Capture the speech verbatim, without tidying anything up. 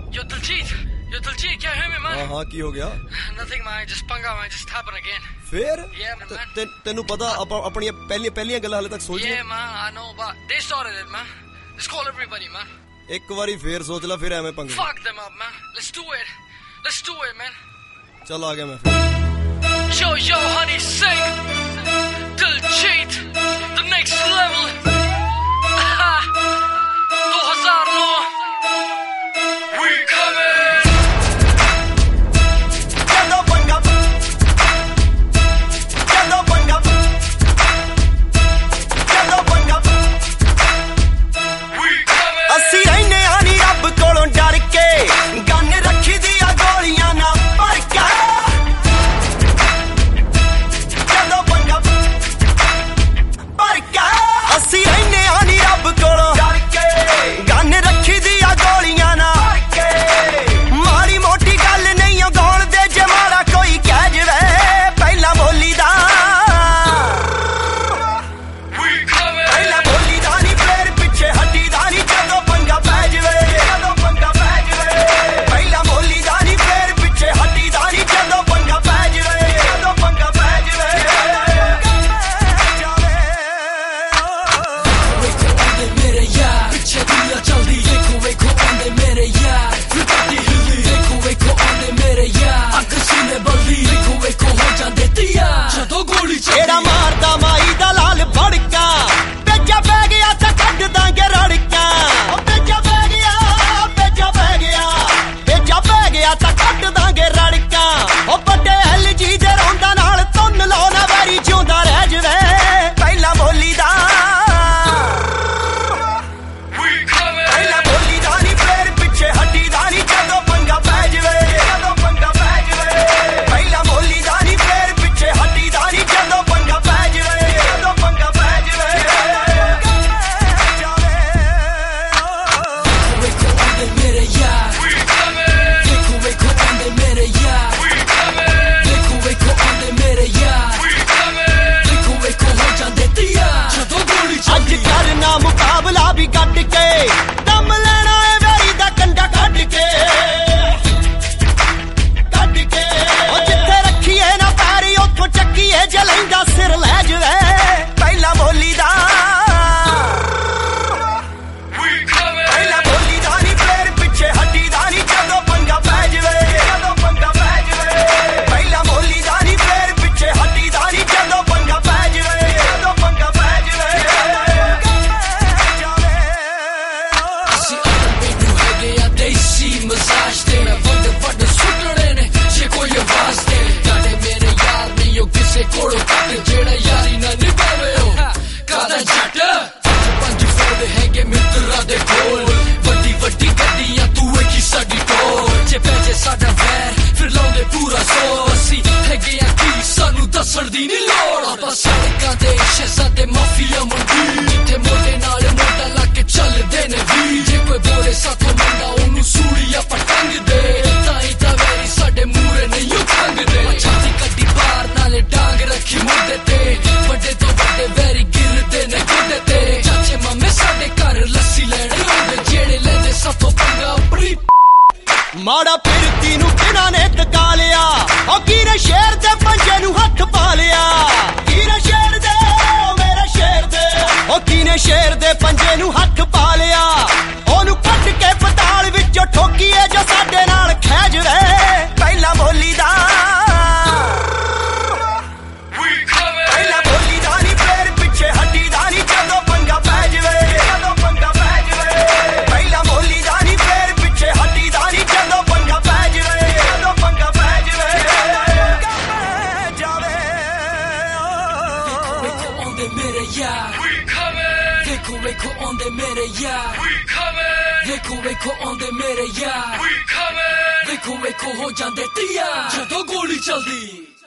Yo, Diljit. Yo, Diljit, can you hear me, man? हाँ हाँ की हो गया? Nothing, man. Just पंगा, man. Just happened again. फिर? Yeah, man. ते, तेनू पता अपनी पहली पहली गल्लां हाले तक सोच Yeah, man. I know, but they started it, man. Let's call everybody, man. एक बारी फिर सोच ला फिर एवें पंगे. Fuck them up, man. Let's do it. Let's do it, man. चल आ गया मैं फिर. Yo, yo, honey, sing. Diljit, the next level. two thousand nine. We coming. Yellow bang up. Yellow bang up. Yellow bang up. We coming. ਅਸੀਂ ਰਹਿਨੇ ਆ ਨੀ ਰੱਬ ਕੋਲੋਂ ਡਰ ਕੇ ਗੰਨ ਰੱਖੀ ਦੀਆਂ ਗੋਲੀਆਂ ਨਾ ਭਰ ਕੇ Yellow bang up. ਭਰ ਕੇ ਅਸੀਂ ਰਹਿਨੇ ਆ ਨੀ ਰੱਬ ਕੋਲੋਂ ਡਰ ਕੇ ਗੰਨ ਰੱਖੀ ਦੀਆਂ ਗੋਲੀਆਂ ਨਾ ਭਰ ਕੇ ਮਾੜੀ ਮੋਟੀ ਗੱਲ ਨਹੀਂ ਉਹ ਗਾਉਣ ਦੇ ਜੇ ਮਾੜਾ ਕੋਈ ਕਹਿ ਜਵੇ ਪਹਿਲਾਂ ਬੋਲੀ ਦਾ We coming. ਪਹਿਲਾਂ ਬੋਲੀ ਦਾ ਨੀ ਫੇਰ ਪਿੱਛੇ ਹੱਟੀ ਦਾ ਨੀ ਜਦੋਂ ਪੰਗਾ ਪੈ ਜਵੇ ਜਦੋਂ ਪੰਗਾ ਪੈ ਜਵੇ ਪਹਿਲਾਂ ਬੋਲੀ ਦਾ ਨੀ ਫੇਰ ਪਿੱਛੇ ਹੱਟੀ ਦਾ ਨੀ ਜਦੋਂ ਪੰਗਾ ਪੈ ਜਵੇ ਜਦੋਂ ਪੰਗਾ ਪੈ ਜਵੇ ਵੇਖੋ ਆਂਦੇ ਮੇਰੇ ਯਾਰ ਪਿੱਛੇ ਦੁਨੀਆ ਚੱਲਦੀ ਵੇਖੋ ਵੇਖੋ ਆਂਦੇ ਮੇਰੇ ਯਾਰ ਫਿਰਦੀ ਹਿੱਲਦੀ ਵੇਖੋ ਵੇਖੋ ਆਂਦੇ ਮੇਰੇ ਯਾਰ ਅੱਖ ਸੀਨੇ ਬਲਦੀ ਵੇਖੋ ਵੇਖੋ ਹੋ ਜਾਂਦੇ ਤਿਆਰ ਜਦੋਂ ਗੋਲੀ ਜਿਹੜਾ ਚੱਲਦੀ ਮਾਰਦਾ ਮਾਈ ਦਾ ਲਾਲ ਭੜਕਾ ਪੇਚਾ ਪੈ ਗਿਆ ਤਾਂ ਕੱਢ ਦਾਂਗੇ ਰੜਕਾ ਉਹ ਪੇਚਾ ਪੈ ਗਿਆ ਪੇਚਾ ਪੈ ਗਿਆ ਪੇਚਾ ਪੈ ਗਿਆ ਤਾਂ ਕੱਢ ਦਾਂਗੇ ਰੜਕਾ ਉਹ ਵੱਡੇ ਐਲ ਜੀ ਦੇ ਰੌਂਦਾ ਨਾਲ ਤੁੰਨ ਲਾਉ ਨਾ ਵੈਰੀ ਜਿਉਂਦਾ ਰਹਿ ਜਵੇ ਪਹਿਲਾਂ ਬੋਲੀ ਦਾ We coming. ਪਹਿਲਾਂ ਬੋਲੀ ਦਾ ਨੀ ਫੇਰ ਪਿੱਛੇ ਹੱਟੀ ਦਾ ਨੀ ਜਦੋਂ ਪੰਗਾ ਪੈ ਜਵੇ ਜਦੋਂ ਪੰਗਾ ਪੈ ਜਵੇ ਪਹਿਲਾਂ ਬੋਲੀ ਦਾ ਨੀ ਫੇਰ ਪਿੱਛੇ ਹੱਟੀ ਦਾ ਨੀ ਜਦੋਂ ਪੰਗਾ ਪੈ ਜਵੇ ਜਦੋਂ ਪੰਗਾ ਪੈ ਜਵੇ ਵੇਖੋ ਆਂਦੇ ਮੇਰੇ ਯਾਰ We coming. ਵੇਖੋ ਵੇਖੋ ਆਂਦੇ ਮੇਰੇ ਯਾਰ We coming. ਵੇਖੋ ਵੇਖੋ ਆਂਦੇ ਮੇਰੇ ਯਾਰ We coming. ਵੇਖੋ ਵੇਖੋ ਹੋ ਜਾਂਦੇ ਤਿਆਰ ਜਦੋਂ ਗੋਲੀ ਅੱਜ ਚੱਲਦੀ ਕਰਨਾ ਮੁਕਾਬਲਾ ਵੀ ਕੱਢ ਕੇ ਦਮ ਲੈਣਾ ਏ ਵੈਰੀ ਦਾ ਕੰਡਾ ਕੱਢ ਕੇ ਕੱਢ ਕੇ ਉਹ ਜਿੱਥੇ ਰੱਖੀਏ ਨਾ ਪੈਰੀ ਉੱਥੋਂ ਚੱਕੀਏ ਜੇ ਲੈਂਦਾ ਸਿਰ ਲੈ ਜਵੇ ਪਹਿਲਾਂ ਬੋਲੀ ਦਾ We coming. ਪਹਿਲਾਂ ਬੋਲੀ ਦਾ ਨੀ ਫੇਰ ਪਿੱਛੇ ਹੱਟੀ ਦਾ ਨੀ ਜਦੋਂ ਪੰਗਾ ਪੈ ਜਵੇ ਜਦੋਂ ਪੰਗਾ ਪੈ ਜਵੇ ਪਹਿਲਾਂ ਬੋਲੀ ਦਾ ਨੀ ਫੇਰ ਪਿੱਛੇ ਹੱਟੀ ਦਾ ਨੀ ਜਦੋਂ ਪੰਗਾ ਪੈ ਜਵੇ ਜਦੋਂ ਪੰਗਾ ਪੈ ਜਵੇ ਅਸੀਂ ਆਪ ਮੈਨੂੰ ਹੈਗੇ ਆ ਦੇਸੀ ਮਸਾਜ ਤੇ ਮੈਂ ਵੱਡ ਵੱਡ ਸੁੱਟਣੇ ਨੇ ਜੇ ਕੋਈ ਆਵਾਜ਼ ਦੇ ਤੁਹਾਡੇ ਮੇਰੇ ਯਾਰ ਨਹੀਂ ਉਹ ਕਿਸੇ ਕੋਲੋਂ ਕੱਟ ਜਿਹੜਾ ਯਾਰੀ ਨਾ ਨਿਭਾਵੇ ਉਹ ਕਾਦਾ ਜੱਟ ਪੰਜ ਫੋੜ ਹੈਗੇ ਮਿੱਤਰਾਂ ਦੇ ਕੋਲ ਵੱਡੀ ਵੱਡੀ ਗੱਡੀਆਂ ਤੂੰ ਵੇਖੀ ਸਾਡੀ ਟੋਲ ਜੇ ਪੈਸੇ ਸਾਡਾ ਵੈਰ ਫਿਰ ਲਾਉਂਦੇ ਪੂਰਾ ਜ਼ੋਰ ਅਸੀਂ ਹੈਗੇ ਆ ਕੀ ਸਾਨੂੰ ਦੱਸਣ ਦੀ ਨਹੀਂ ਲੋੜ ਆਪਾਂ ਸੜਕਾਂ ਦੇ ਸ਼ਹਿਜ਼ਾਦੇ ਮਾਫੀਆ ਮੰਡੀ ਜਿੱਥੇ ਮੋਢੇ ਨਾਲ ਮੋਢਾ ਲਾ ਕੇ ਚੱਲਦੇ ਨੇ ਵੀ ਜੇ ਕੋਈ ਬੋਲੇ ਸਾਥੋਂ ਮੰਦਾ ਉਹਨੂੰ ਸੂਲੀਆ ਪਟੰਗ ਦੇ ਤਾਂ ਹੀ ਤਾਂ ਵੈਰੀ ਸਾਡੇ ਮੂਰੇ ਨਹੀਂ ਉਹ ਖੰਗਦੇ ਛਾਤੀ ਕੱਢੀ ਬਾਹਰ ਨਾਲੇ ਡਾਂਗ ਰੱਖੀ ਮੁੱਦੇ ਤੇ ਵੱਡੇ ਤੋਂ ਵੱਡੇ ਵੈਰੀ ਗਿਰਦੇ ਨੇ ਗੋਡੇ ਤੇ ਚਾਚੇ ਮਾਮੇ ਸਾਡੇ ਘਰ ਲੱਸੀ ਲੈਣੇ ਆਉਂਦੇ ਜਿਹੜੇ ਲੈਂਦੇ ਸਾਥੋਂ ਪੰਗਾ ਆਪਣੀ ਮਾੜਾ ਫਿਰਤੀ ਨੂੰ ਕਿਹਨਾਂ ਨੇ ਟਕਾ ਲਿਆ ਉਹ ਕੀਰੇ ਸ਼ੇਰ ਦੇ ਪੰਜੇ ਨੂੰ ਹੱਥ ਪਾ ਲਿਆ ਕੀਰੇ ਸ਼ੇਰ ਦੇ ਉਹ ਮੇਰੇ ਸ਼ੇਰ ਦੇ ਉਹ ਕੀਨੇ ਸ਼ੇਰ ਦੇ ਪੰਜੇ ਨੂੰ ਹੱਥ ਪਾ ਲਿਆ ਉਹਨੂੰ ਕੱਢ ਕੇ ਪਤਾਲ ਵਿੱਚੋਂ ਠੋਕੀਏ ਜੋ ਸਾਡੇ ਨਾਲ ਖਹਿ ਜਵੇ ਪਹਿਲਾਂ ਬੋਲੀ ਦਾ We coming. ਪਹਿਲਾਂ ਬੋਲੀ ਦਾ ਨੀ ਫੇਰ ਪਿੱਛੇ ਹੱਟੀ ਦਾ ਨੀ ਜਦੋਂ ਪੰਗਾ ਪੈ ਜਵੇ ਜਦੋਂ ਪੰਗਾ ਪੈ ਜਵੇ ਪਹਿਲਾਂ ਬੋਲੀ ਦਾ ਨੀ ਫੇਰ ਪਿੱਛੇ ਹੱਟੀ ਦਾ ਨੀ ਜਦੋਂ ਪੰਗਾ ਪੈ ਜਵੇ ਜਦੋਂ ਪੰਗਾ ਪੈ ਜਵੇ ਜਾਵੇ ਵੇਖੋ ਆਉਂਦੇ ਮੇਰੇ ਯਾਰ We coming. ਵੇਖੋ ਵੇਖੋ ਆਉਂਦੇ ਮੇਰੇ ਯਾਰ We coming. ਵੇਖੋ ਵੇਖੋ ਆਉਂਦੇ ਮੇਰੇ ਯਾਰ We coming. ਵੇਖੋ ਵੇਖੋ ਹੋ ਜਾਂਦੇ ਤਿਆਰ ਜਦੋਂ ਗੋਲੀ ਚੱਲਦੀ